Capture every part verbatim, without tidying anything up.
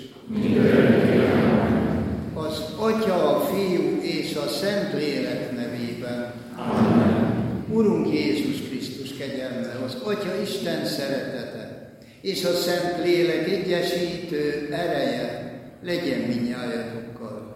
Az Atya, a Fiú és a Szentlélek nevében. Amen. Urunk Jézus Krisztus kegyelme, az Atya Isten szeretete és a Szentlélek egyesítő ereje legyen mindnyájatokkal.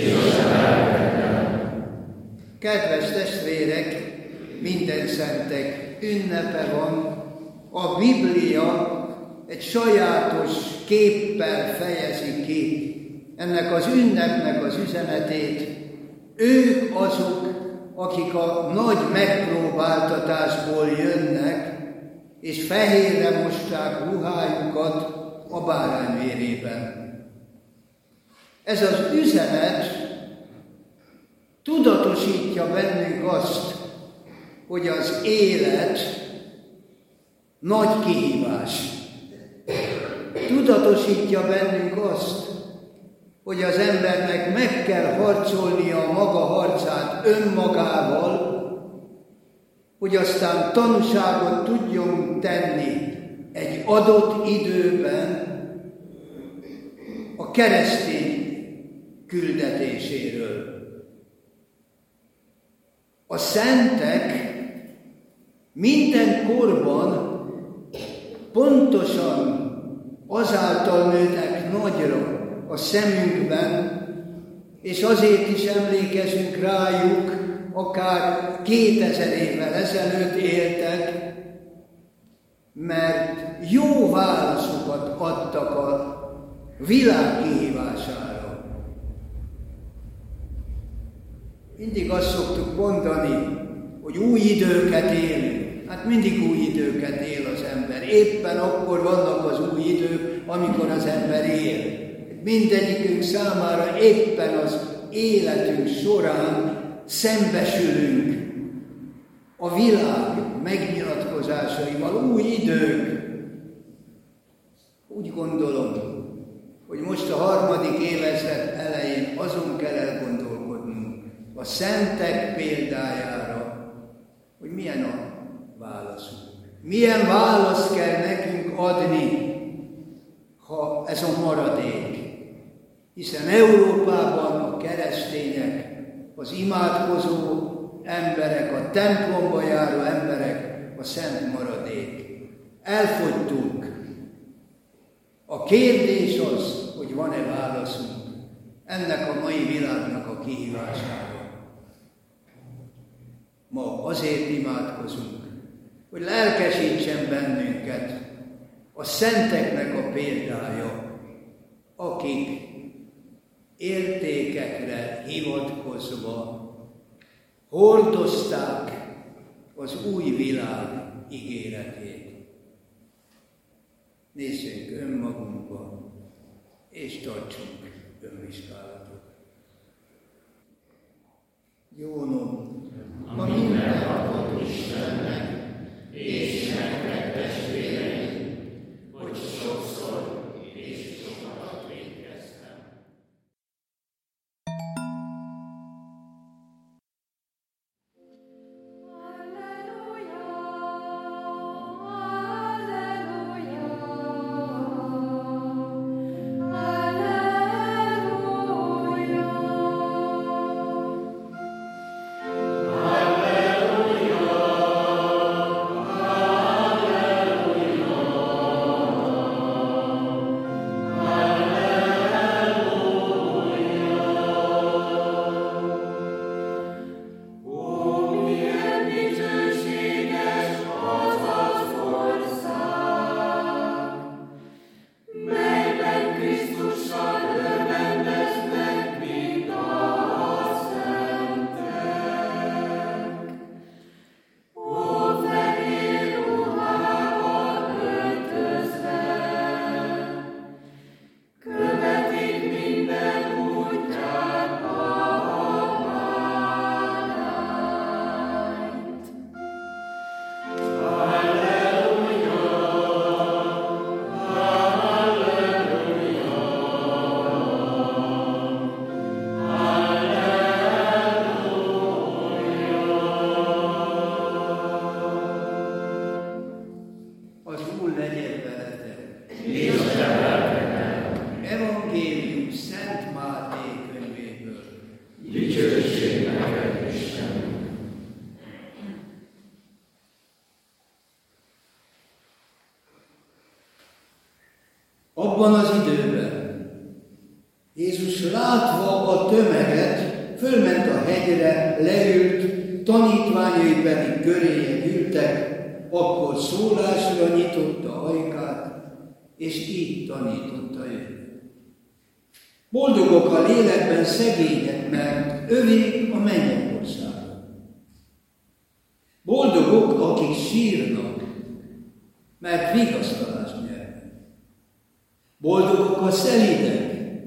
Kedves testvérek, minden szentek ünnepe van, a Biblia egy sajátos képpel fejezi ki ennek az ünnepnek az üzenetét. Ők azok, akik a nagy megpróbáltatásból jönnek, és fehérre mosták ruhájukat a bárány vérében. Ez az üzenet tudatosítja bennünk azt, hogy az élet nagy kihívás. Tudatosítja bennünk azt, hogy az embernek meg kell harcolnia a maga harcát önmagával, hogy aztán tanúságot tudjon tenni egy adott időben a keresztény küldetéséről. A szentek minden korban pontosan azáltal nőnek nagyra a szemünkben, és azért is emlékezünk rájuk, akár kétezer évvel ezelőtt éltek, mert jó válaszokat adtak a világ kihívására. Mindig azt szoktuk mondani, hogy új időket élünk. Hát mindig új időket él az ember. Éppen akkor vannak az új idők, amikor az ember él. Mindegyikünk számára éppen az életünk során szembesülünk a világ megnyilatkozásaival, új idők. Úgy gondolom, hogy most a harmadik évezred elején azon kell elgondolkodnunk a szentek példájára, hogy milyen a válaszunk. Milyen választ kell nekünk adni, ha ez a maradék. Hiszen Európában a keresztények, az imádkozó emberek, a templomba járó emberek a szent maradék. Elfogytunk. A kérdés az, hogy van-e válaszunk ennek a mai világnak a kihívására. Ma azért imádkozunk, hogy lelkesítsen bennünket a szenteknek a példája, akik értékekre hivatkozva hordozták az új világ ígéretét. Nézzünk önmagunkba, és tartsunk önvizsgálatot. Jónom, a mindenható Istennek és nektek testvéreim, hogy sokszor és sokat vétkeztem. Alleluia, alleluia. abban az időben Jézus látva a tömeget, fölment a hegyre, leült, tanítványai pedig köréje ültek, akkor szólásra nyitotta ajkát, és így tanította őket. Boldogok a lélekben szegények, mert övék a mennyek országa. Boldogok, akik sírnak, mert vigasztalást nyernek. Boldogok a szelídek,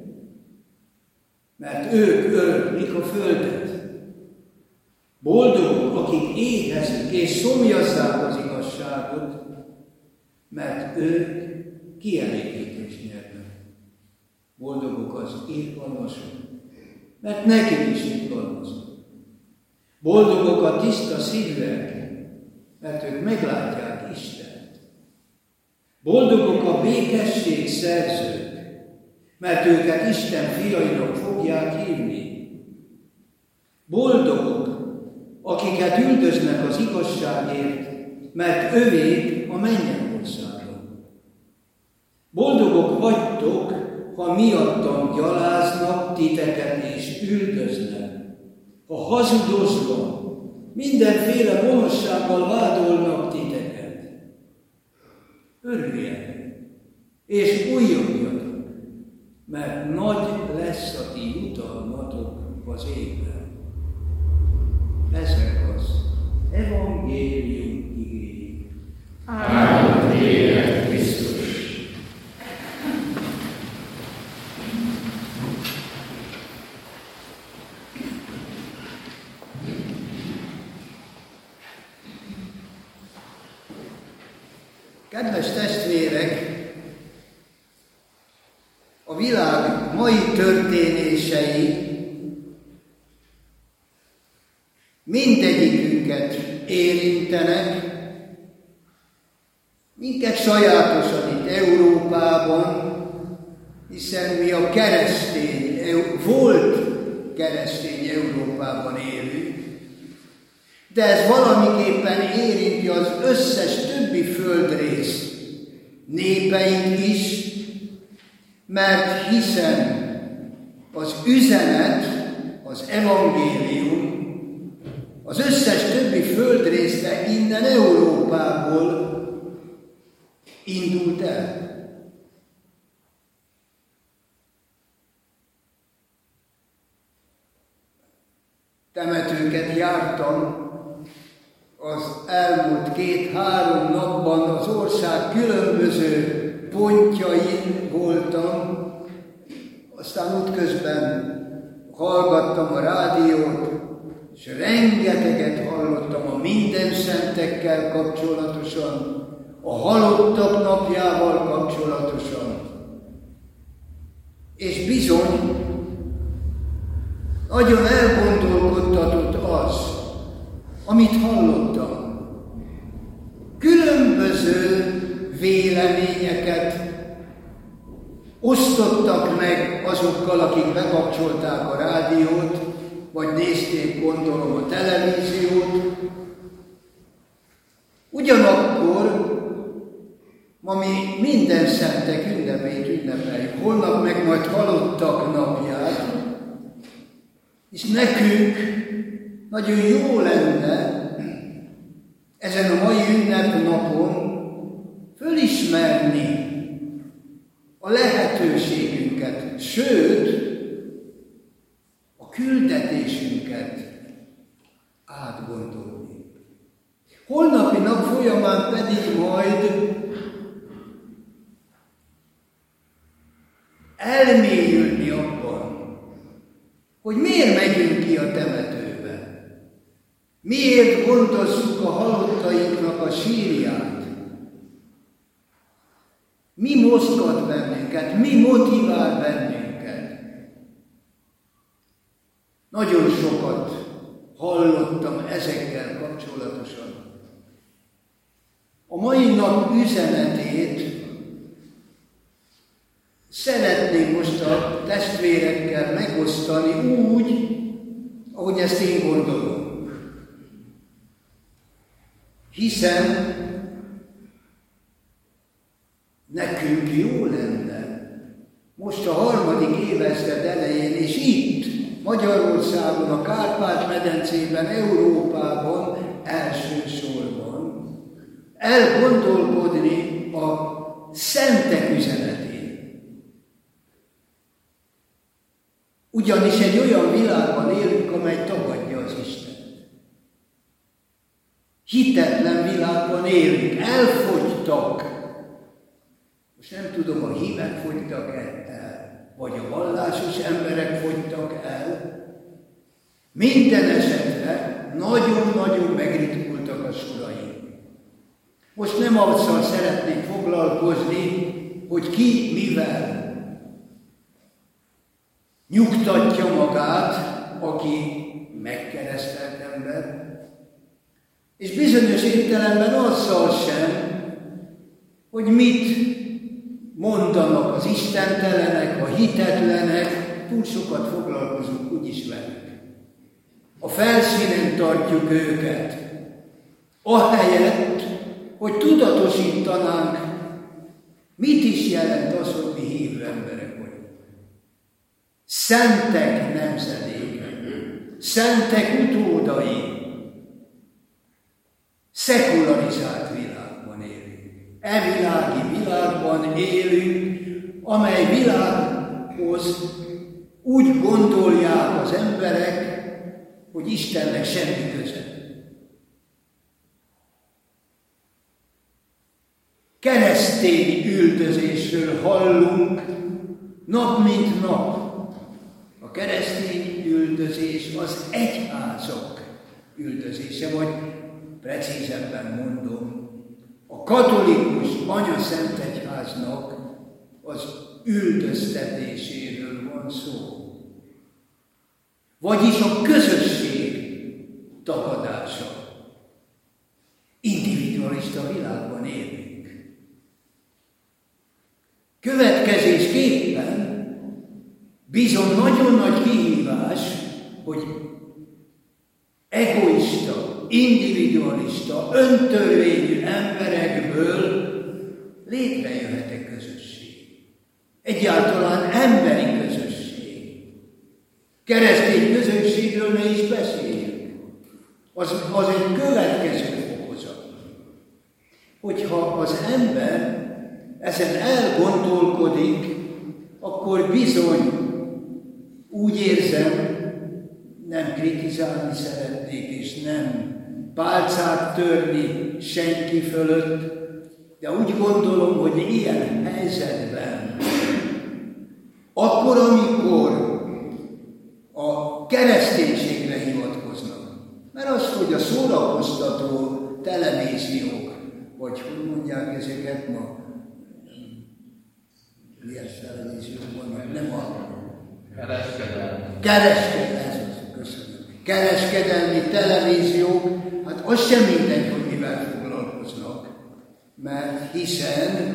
mert ők öröklik a földet. Boldogok, akik éhezik és szomjazzák az igazságot, mert ők kielégítést nyernek. Boldogok az irgalmasok, mert nekik is irgalmasok. Boldogok a tiszta szívűek, mert ők meglátják Istent. Boldogok a békesség szerzők, mert őket Isten fiainak fogják hívni. Boldogok, akiket üldöznek az igazságért, mert övék a mennyek országa. Boldogok vagytok, ha miattam gyaláznak titeket és üldöznek, ha hazudozva, mindenféle gonoszsággal vádolnak titeket. Örüljetek, és újjongjatok, mert nagy lesz a ti jutalmatok az égben. Ezek az evangélium igéi. Áldott élet Krisztus! Kedves testvérek, a világ mai történései mindegyikünket érintenek, minket sajátosan itt Európában, hiszen mi a keresztény, volt keresztény Európában élünk, de ez valamiképpen érinti az összes többi földrész népeit is, mert hiszen az üzenet, az evangélium az összes többi földrészre innen Európából indult el. Temetőket jártam az elmúlt két-három napban, az ország különböző pontjain voltam, aztán útközben hallgattam a rádiót, és rengeteget hallottam a mindenszentekkel kapcsolatosan, a halottak napjával kapcsolatosan. És bizony, nagyon elgondolkodtatott az, amit hallottam. Különböző véleményeket osztottak meg azokkal, akik bekapcsolták a rádiót, vagy nézték, gondolom, a televíziót. Ugyanakkor ma mi minden szentek ünnepét ünnepeljük, holnap meg majd halottak napját, és nekünk nagyon jó lenne ezen a mai ünnepnapon fölismerni a lehetőségünket, sőt, a küldetésünket átgondolni. Holnapi nap folyamán pedig majd elmélyülni abban, hogy miért megyünk ki a temetőbe, miért gondozzuk a halottainknak a sírját, mi mozgat bennünket, mi motivál bennünket. Nagyon sokat hallottam ezekkel kapcsolatosan. A mai nap üzenetét szeretném most a testvérekkel megosztani úgy, ahogy ezt én gondolom. Hiszen nekünk jó lenne, most a harmadik évezred elején, és itt, Magyarországon, a Kárpát-medencében, Európában elsősorban elgondolkodni a szentek üzenetén. Ugyanis egy olyan világban élünk, amely tagadja az Istent. Hitetlen világban élünk, elfogytak. Most nem tudom, a hívek fogytak el, vagy a vallásos emberek fogytak el. Minden esetre nagyon-nagyon megritkultak a soraink. Most nem azzal szeretnék foglalkozni, hogy ki mivel nyugtatja magát, aki megkeresztelt ember, és bizonyos értelemben azzal sem, hogy mit mondanak az istentelenek, a hitetlenek, túl sokat foglalkozunk úgyis velük. A felszínen tartjuk őket, ahelyett, hogy tudatosítanánk, mit is jelent az, hogy mi hívő emberek vagyunk. Szentek nemzedéke, szentek utódai, szekularizált világban élünk. E világi világban élünk, amely világhoz úgy gondolják az emberek, hogy Istennek semmi köze. Keresztény üldözésről hallunk nap mint nap. A keresztény üldözés az egyházak üldözése, vagy precízebben mondom, a katolikus anyaszentegyháznak az üldöztetéséről van szó. Vagyis a közösség tagadása. Individualista világban élünk. Következésképpen bizony nagyon nagy kihívás, hogy egoista, individualista, öntörvényű emberekből létrejöhet egy közösség. Egyáltalán emberi közösség. Keresztény közösségről ne is beszéljünk. Az, az egy következő fokozat. Hogyha az ember ezen elgondolkodik, akkor bizony úgy érzem, nem kritizálni szeretnék, és nem pálcát törni senki fölött, de úgy gondolom, hogy ilyen helyzetben, akkor, amikor a kereszténységre hivatkoznak, mert az, hogy a szórakoztató televíziók, vagy hogy mondják ezeket ma, milyen televíziók vannak, nem a kereskedelmi. Kereskedelmi, köszönöm. Kereskedelmi televíziók, hát az sem mindegy, hogy mivel foglalkoznak, mert hiszen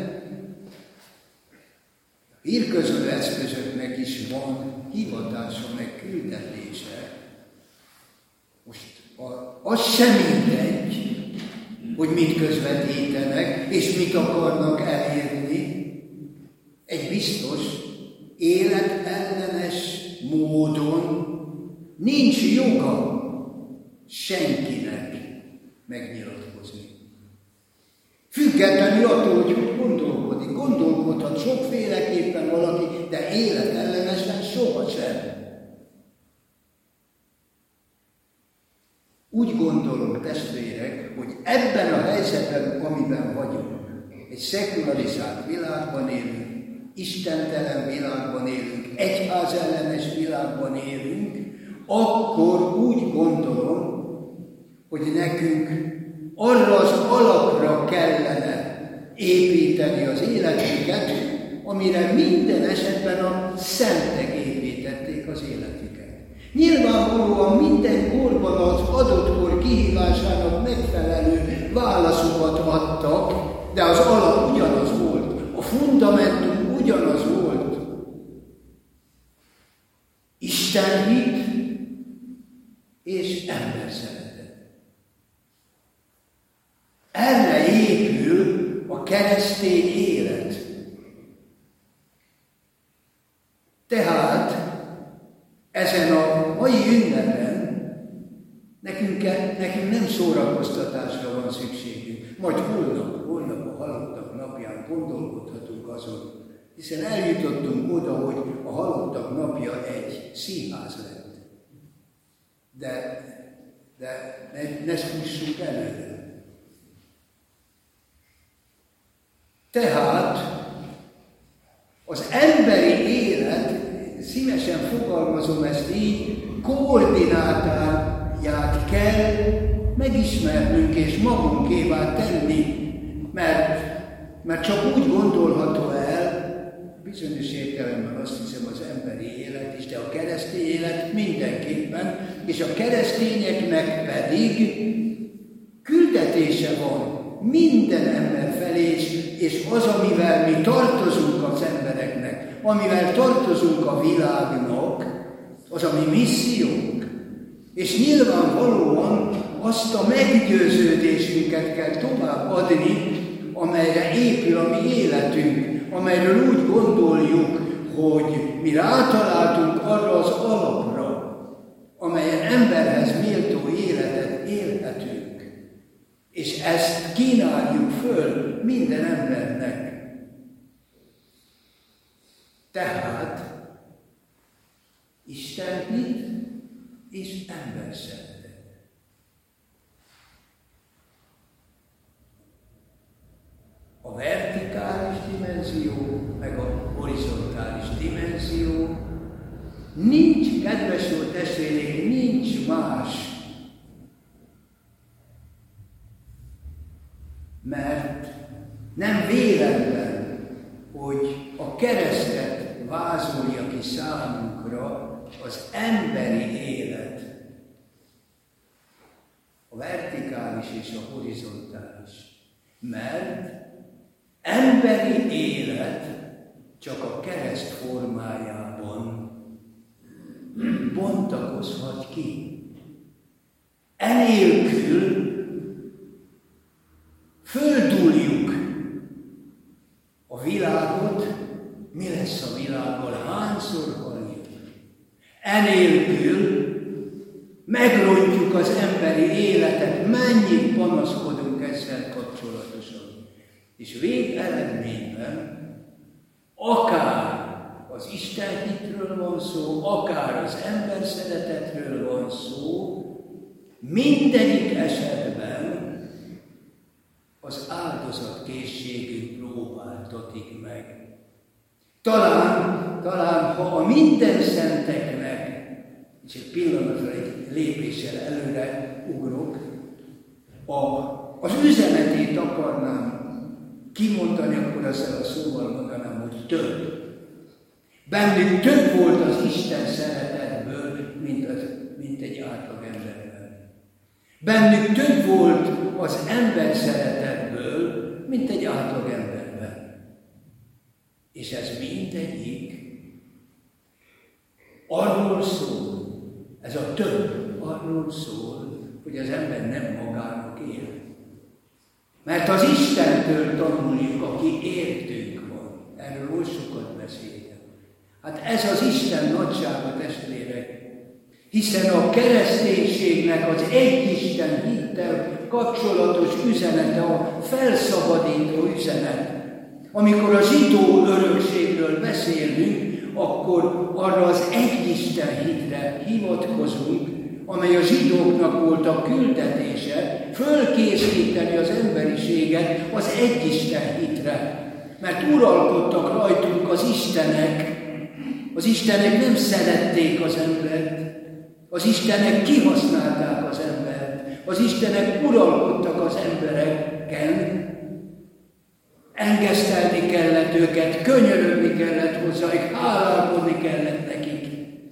hírközlő eszközöknek is van hivatása, meg küldetése. Most a, az sem mindegy, hogy mit közvetítenek, és mit akarnak elérni. Egy biztos, életellenes módon nincs joga senkinek megnyilatkozni. Függetlenül attól, hogy hogy gondolkodik. Gondolkodhat sokféleképpen valaki, de életellenesen sohasem. Úgy gondolom, testvérek, hogy ebben a helyzetben, amiben vagyunk, egy szekularizált világban élünk, istentelen világban élünk, egyházellenes világban élünk, akkor úgy gondolom, hogy nekünk arra az alapra kellene építeni az életünket, amire minden esetben a szentek építették az életüket. Nyilvánvalóan minden korban az adott kor kihívásának megfelelő válaszokat adtak, de az alap ugyanaz volt, a fundamentum ugyanaz volt. Isten hit és ember szeretet. Erre épül a keresztény élet. Tehát ezen a mai ünnepen nekünk, nekünk nem szórakoztatásra van szükségünk. Majd holnap, holnap a halottak napján gondolkodhatunk azon, hiszen eljutottunk oda, hogy a halottak napja egy színház lett. De, de ne, ne fussunk előre. Tehát az emberi élet, szívesen fogalmazom ezt így, koordinátáját kell megismernünk és magunkévá tenni, mert, mert csak úgy gondolható el, bizonyos értelemben azt hiszem az emberi élet is, de a keresztény élet mindenképpen, és a keresztényeknek pedig küldetése van minden ember felé, és az, amivel mi tartozunk az embereknek, amivel tartozunk a világnak, az a mi missziónk. És nyilvánvalóan azt a meggyőződésünket kell továbbadni, amelyre épül a mi életünk, amelyről úgy gondoljuk, hogy mi rátaláltunk arra az alapra, amelyen emberhez méltó életet élhetünk. És ezt kínáljuk föl minden embernek. Tehát Isten hit és ember szeretet. A vertikális dimenzió, meg a horizontális dimenzió nincs, kedves jó testvéreim, nincs más, mert nem véletlen, hogy a keresztet vázolja ki számunkra az emberi élet, a vertikális és a horizontális, mert emberi élet csak a kereszt formájában bontakozhat ki. Enélkül földúljuk a világot, mi lesz a világgal, hányszor haljuk. Enélkül megrontjuk az emberi életet, mennyit panaszkodunk ezzel kapcsolatosan. És végeredményben akár az Isten hitről van szó, akár az ember szeretetről van szó, mindegyik esetben az áldozatkészségünk próbáltatik meg. Talán, talán ha a minden szenteknek, és egy pillanatra egy lépéssel előre ugrok, a, az üzenetét akarnám kimondani, akkor ezzel a szóval mondanám, hogy több. Bennük több volt az Isten szeretetből, mint, az, mint egy átlag emberben. Bennük több volt az ember szeretetből, mint egy átlag emberben. És ez mindegyik arról szól, ez a több arról szól, hogy az ember nem magának él. Mert az Istentől tanuljuk, aki értünk van. Erről oly sokat beszélek. Hát ez az Isten nagysága, testvérek. Hiszen a kereszténységnek az egy Isten hittel kapcsolatos üzenete, a felszabadító üzenet. Amikor a zsidó örökségről beszélünk, akkor arra az egy Isten hitre hivatkozunk, amely a zsidóknak volt a küldetése, fölkészíteni az emberiséget az egy Isten hitre. Mert uralkodtak rajtunk az Istenek. Az Istenek nem szerették az embert. Az Istenek kihasználták az embert. Az Istenek uralkodtak az embereken. Engesztelni kellett őket, könyörögni kellett hozzájuk, hálálkodni kellett nekik.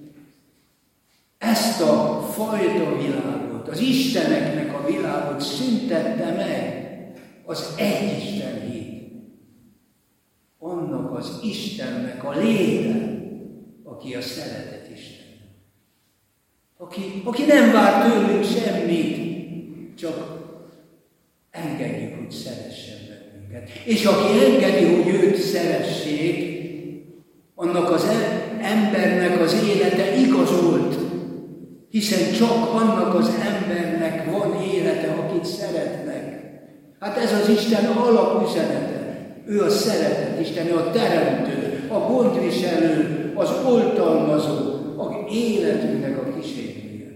Ezt a fajta világot, az Isteneknek a világot szüntette meg az egy Isten hit. Annak az Istennek a léte, aki a szeretet Isten. Aki, aki nem vár tőlünk semmit, csak engedjük, hogy szeressen bennünket. És aki engedi, hogy őt szeressék, annak az embernek az élete igazolt, hiszen csak annak az embernek van élete, akit szeretnek. Hát ez az Isten alapüzenete. Ő a szeretet Isten, ő a teremtő, a gondviselő, az oltalmazó, a életünknek a kísérője.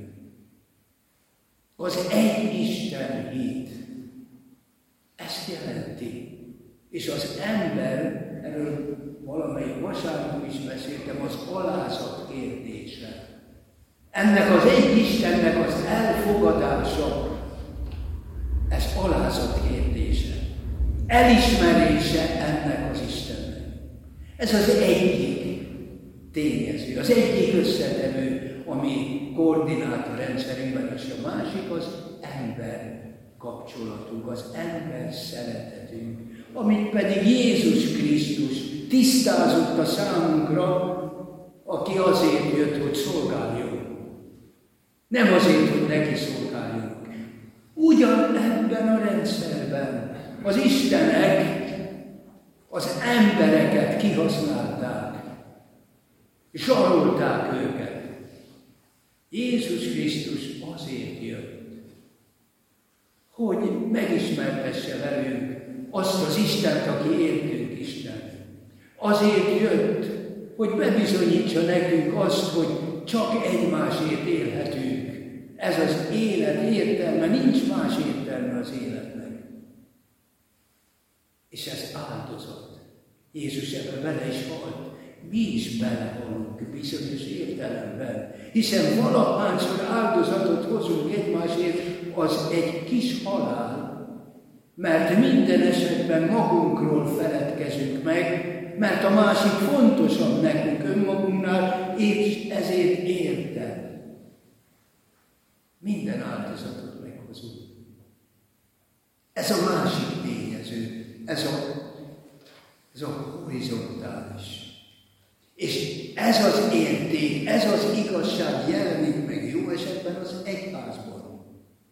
Az egy Isten hit. Ezt jelenti. És az ember, erről valamelyik vasárnap is beszéltem, az alázat kérdése. Ennek az egy Istennek az elfogadása, ez alázat kérdése. Elismerése ennek az Istennek. Ez az egyik tényező, az egyik összetevő, ami koordinátorrendszerünkben, és a másik az ember kapcsolatunk, az ember szeretetünk, amit pedig Jézus Krisztus tisztázott a számunkra, aki azért jött, hogy szolgáljon. Nem azért, hogy neki szolgáljunk. Ugyan ebben a rendszerben az Istenek az embereket kihasználták, zsarolták őket. Jézus Krisztus azért jött, hogy megismertesse velünk azt az Istent, aki értünk Isten. Azért jött, hogy bebizonyítsa nekünk azt, hogy csak egymásért élhetünk. Ez az élet értelme, nincs más értelme az életnek. És ez áldozat. Jézus ebben bele is halt. Mi is belehalunk bizonyos értelemben. Hiszen valahányszor áldozatot hozunk egymásért, az egy kis halál. Mert minden esetben magunkról feledkezünk meg, mert a másik fontosabb nekünk önmagunknál, és ezért érted. Minden áldozatot meghozunk. Ez a másik tényező, ez a, ez a horizontális. És ez az érték, ez az igazság jelenik meg jó esetben az egyházban.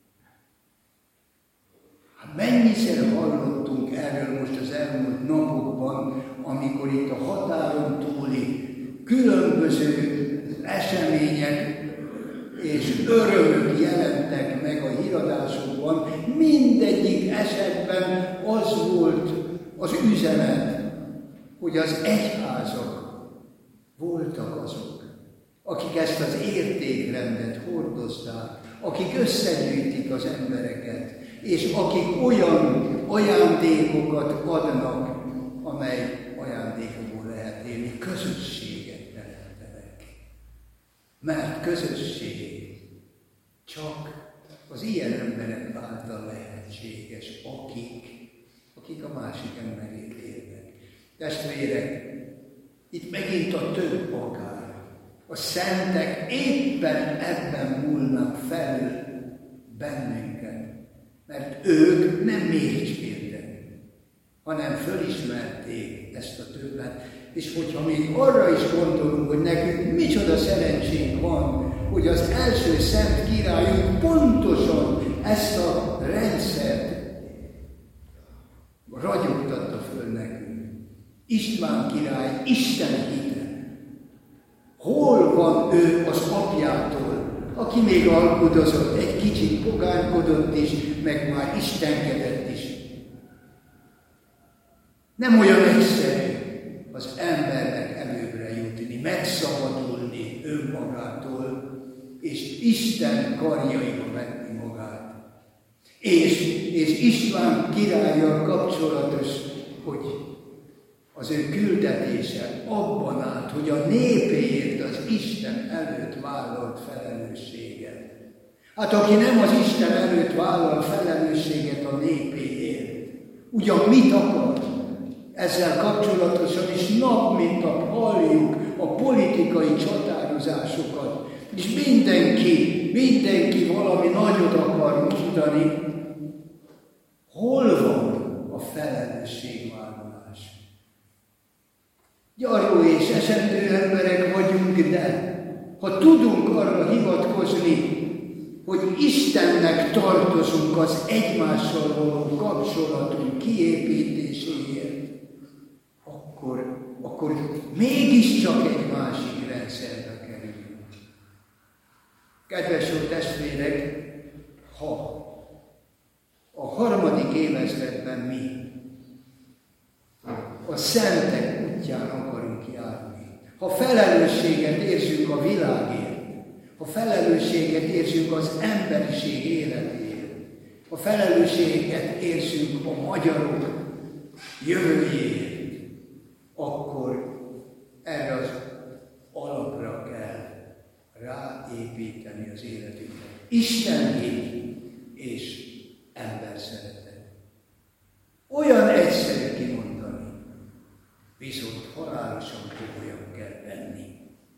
Hát mennyiszer hallottunk erről most az elmúlt napokban, amikor itt a határon túli különböző események és örömök jelentek meg a híradásokban, mindegyik esetben az volt az üzenet, hogy az egyházak voltak azok, akik ezt az értékrendet hordozták, akik összegyűjtik az embereket, és akik olyan ajándékokat adnak, amely ajándékokból lehet élni, közösséget teremtenek. Mert közösség csak az ilyen emberek által lehetséges, akik, akik a másik emberét élnek. Testvérek, itt megint a több akár. A szentek éppen ebben múlnak felül bennünket, mert ők nem méricskéltek, hanem fölismerték ezt a többet. És hogyha még arra is gondolunk, hogy nekünk micsoda szerencsénk van, hogy az első szent királyunk pontosan ezt a rendszert ragyogtatta föl nekünk. István király Isten hite. Hol van ő az apjától, aki még alkudozott, egy kicsit pogánykodott is, meg már istenkedett is. Nem olyan egyszerű az embernek előbbre jutni, megszabadulni önmagától, és Isten karjaiba vetni magát. És, és István királlyal kapcsolatos, hogy az ő küldetése abban állt, hogy a népéért az Isten előtt vállalt felelősséget. Hát aki nem az Isten előtt vállal felelősséget a népéért, ugyan mit akar? Ezzel kapcsolatosan is nap mint nap halljuk a politikai csatározásokat, és mindenki, mindenki valami nagyot akar mondani. Hol van a felelősségvállalás? Gyarló és esendő emberek vagyunk, de ha tudunk arra hivatkozni, hogy Istennek tartozunk az egymással való kapcsolatunk kiépítéséért, akkor, akkor mégiscsak egy másik kényszerbe kerül. Kedves jó testvérek, ha a harmadik évezredben mi a szentek útján akarunk járni, ha felelősséget érzünk a világért, ha felelősséget érzünk az emberiség életéért, ha felelősséget érzünk a magyarok jövőjéért, akkor erre az alapra kell ráépíteni az életünket. Isten hit és ember szeretet. Olyan egyszerű kimondani, viszont halálosan komolyan kell venni.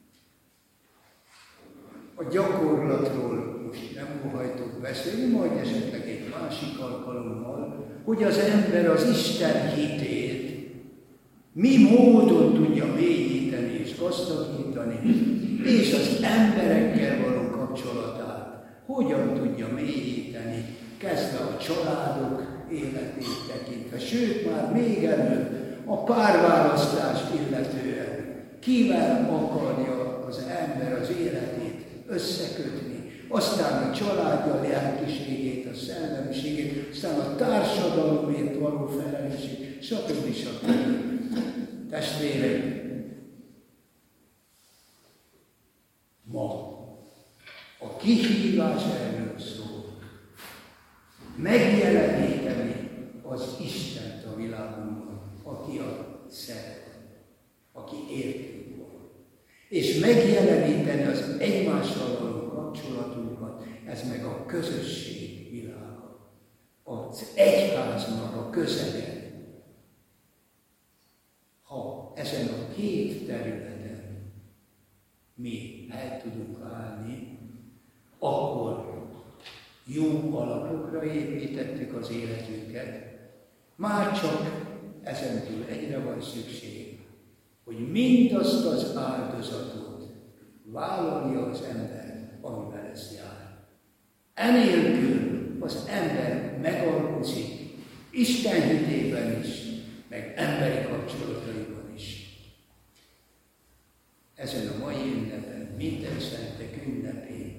A gyakorlatról most nem óhajtok beszélni, majd esetleg egy másik alkalommal, hogy az ember az Isten hitét mi módon tudja mélyíteni és gazdagítani, és az emberekkel való kapcsolatát hogyan tudja mélyíteni, kezdve a családok életét tekintve, sőt már még előbb a párválasztást illetően, kivel akarja az ember az életét összekötni, aztán a családja a lelkiségét, a szellemiségét, aztán a társadalomért való felelősség, stb. stb. Testvérek, ma a kihívás erről szól. Megjeleníteni az Istent a világunkban, aki a szeret, aki értünk van. És megjeleníteni az egymással való kapcsolatunkat, ez meg a közösség világa, az egyháznak a közege. Ha ezen a két területen mi el tudunk állni, akkor jó alapokra építettük az életünket, már csak ezen túl egyre van szükség, hogy mindazt az áldozatot vállalja az ember, amivel ez jár. Enélkül az ember megalkuzik Isten hitében is, meg emberi kapcsolataiban is. Ezen a mai ünnepen, minden szentek ünnepén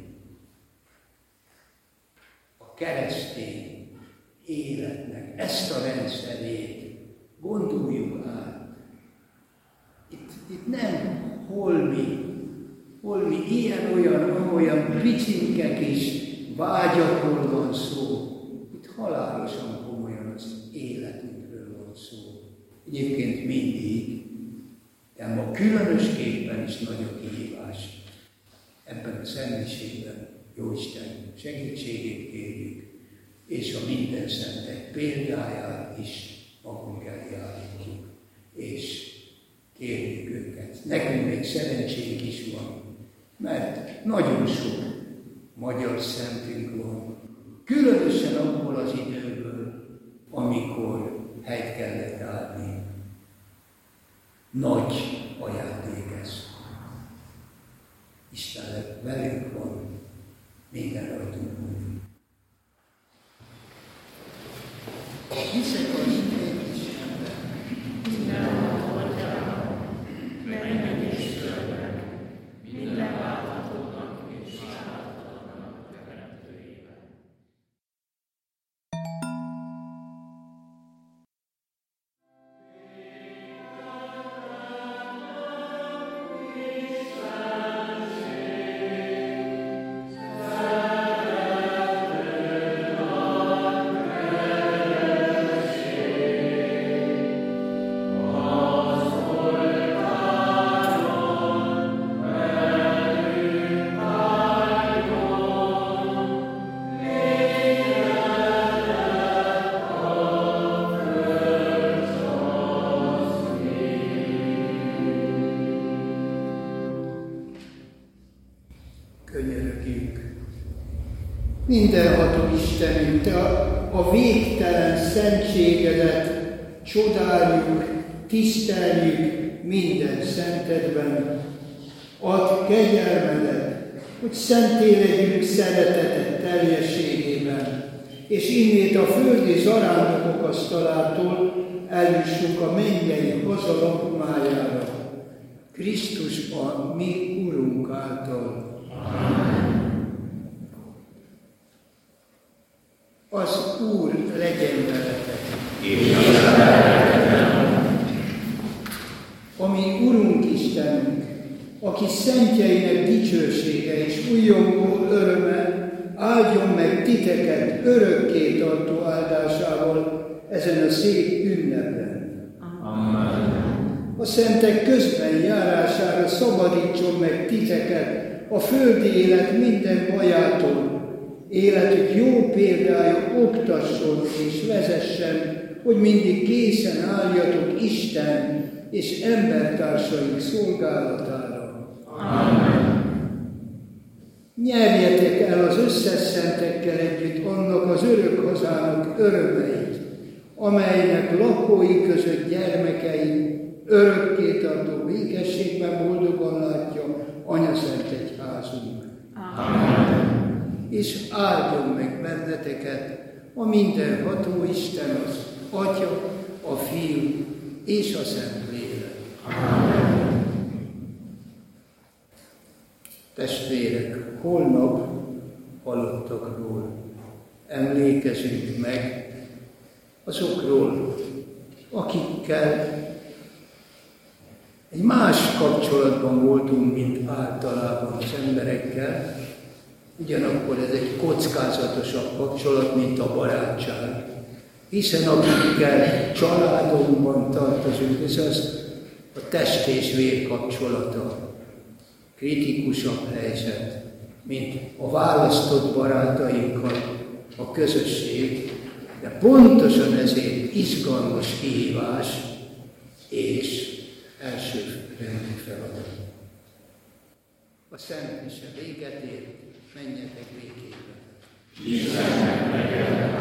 a keresztény életnek ezt a rendszerét gondoljuk át. Itt, itt nem holmi, holmi ilyen-olyan, olyan picinke kis vágyakról van szó. Itt halálosan komolyan az életünkről van szó. Egyébként mindig, de ma különösképpen is nagy a kihívás. Ebben a szentmiségben Jóisten segítségét kérjük, és a minden szentek példáját is magunk elé állítjuk, és kérjük őket. Nekünk még szerencsénk is van, mert nagyon sok magyar szentünk van, különösen abból az időből, amikor helyt kellett állni. Nagy ajándék ez. Isten velünk van, minden rajtunk múlik. Hiszek az én Istenben, mindenhol voltál, menjen és földön, minden válhatónak és válhatatlannak teremtőjében. Mindenható Istenünk, Te a végtelen szentségedet csodáljuk, tiszteljük minden szentedben. Add kegyelmedet, hogy szenté legyünk szereteted teljességében, és innét a földi zarándokok asztalától eljussunk a mennyei haza lakomájára. Krisztus a mi Urunk által. Az Úr legyen veletek. Ami Urunk Istenünk, aki szentjeinek dicsősége és újongó öröme áldjon meg titeket örökké tartó áldásával ezen a szép ünnepen. Amen. A szentek közben járására szabadítson meg titeket a földi élet minden bajától. Életük jó példája oktasson és vezessen, hogy mindig készen álljatok Isten és embertársaink szolgálatára. Amen. Nyerjetek el az összes szentekkel együtt annak az örök hazának örömeit, amelynek lakói között gyermekei örökké tartó békességben boldogan látja Anyaszent Egyházunk. Amen. És áldjon meg benneteket a mindenható Isten, az Atya, a Fiú és a Szentlélek. Amen. Testvérek, holnap halottakról emlékezünk meg, azokról, akikkel egy más kapcsolatban voltunk, mint általában az emberekkel, ugyanakkor ez egy kockázatosabb kapcsolat, mint a barátság. Hiszen akikkel családunkban tartozunk, ez az a test és vér kapcsolata. Kritikusabb helyzet, mint a választott barátainkkal a közösség, de pontosan ezért izgalmas kihívás és elsőrendű feladat. A Szent Mise véget ért, menjetek békében. Istennek legyen